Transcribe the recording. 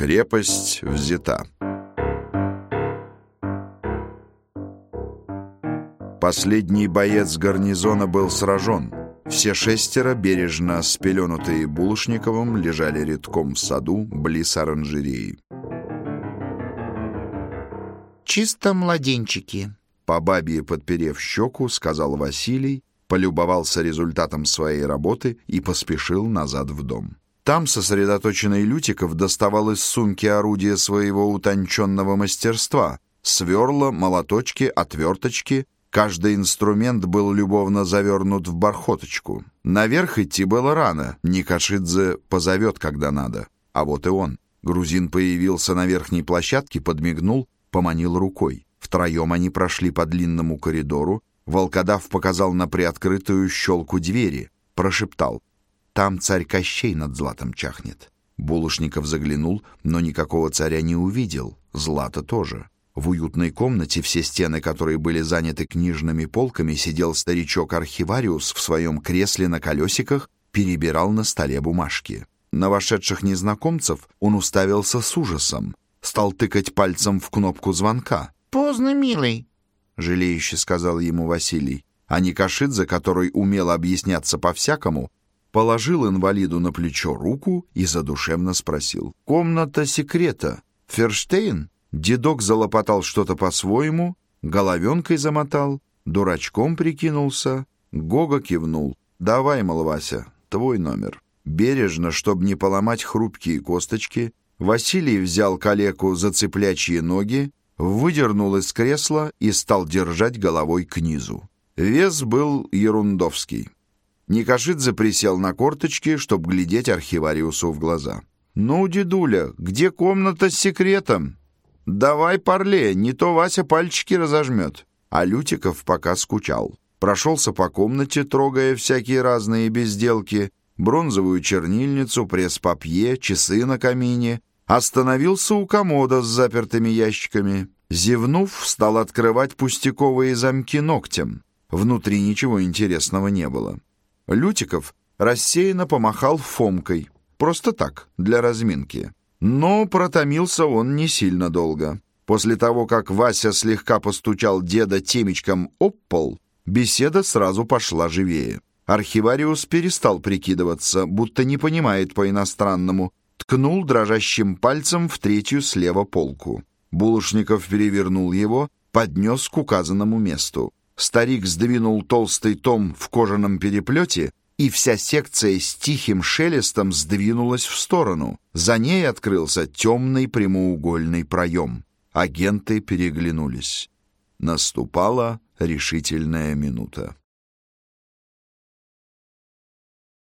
Крепость взята. Последний боец гарнизона был сражен. Все 6, бережно спеленутые Булушниковым, лежали редком в саду близ оранжереи. «Чисто младенчики», — по бабье подперев щеку, сказал Василий, полюбовался результатом своей работы и поспешил назад в дом. Там сосредоточенный Лютиков доставал из сумки орудия своего утонченного мастерства: сверла, молоточки, отверточки. Каждый инструмент был любовно завернут в бархоточку. Наверх идти было рано, Никошидзе позовет, когда надо. А вот и он. Грузин появился на верхней площадке, подмигнул, поманил рукой. Втроем они прошли по длинному коридору. Волкодав показал на приоткрытую щелку двери, прошептал: «Там царь Кощей над златом чахнет». Булушников заглянул, но никакого царя не увидел, злата тоже. В уютной комнате, все стены которой были заняты книжными полками, сидел старичок-архивариус в своем кресле на колесиках, перебирал на столе бумажки. На вошедших незнакомцев он уставился с ужасом, стал тыкать пальцем в кнопку звонка. «Поздно, милый», — жалеюще сказал ему Василий. А Никошидзе, который умел объясняться по-всякому, положил инвалиду на плечо руку и задушевно спросил: «Комната секрета. Ферштейн?» Дедок залопотал что-то по-своему, головенкой замотал, дурачком прикинулся. Гога кивнул: «Давай, мол, Вася, твой номер». Бережно, чтобы не поломать хрупкие косточки, Василий взял калеку за цыплячьи ноги, выдернул из кресла и стал держать головой к низу. Вес был ерундовский. Никошидзе присел на корточки, чтобы глядеть архивариусу в глаза. «Ну, дедуля, где комната с секретом? Давай парле, не то Вася пальчики разожмет». А Лютиков пока скучал. Прошелся по комнате, трогая всякие разные безделки: бронзовую чернильницу, пресс-папье, часы на камине. Остановился у комода с запертыми ящиками. Зевнув, стал открывать пустяковые замки ногтем. Внутри ничего интересного не было. Лютиков рассеянно помахал Фомкой. Просто так, для разминки. Но протомился он не сильно долго. После того, как Вася слегка постучал деда темечком об пол, беседа сразу пошла живее. Архивариус перестал прикидываться, будто не понимает по-иностранному, ткнул дрожащим пальцем в 3 слева полку. Булушников перевернул его, поднес к указанному месту. Старик сдвинул толстый том в кожаном переплете, и вся секция с тихим шелестом сдвинулась в сторону. За ней открылся темный прямоугольный проем. Агенты переглянулись. Наступала решительная минута.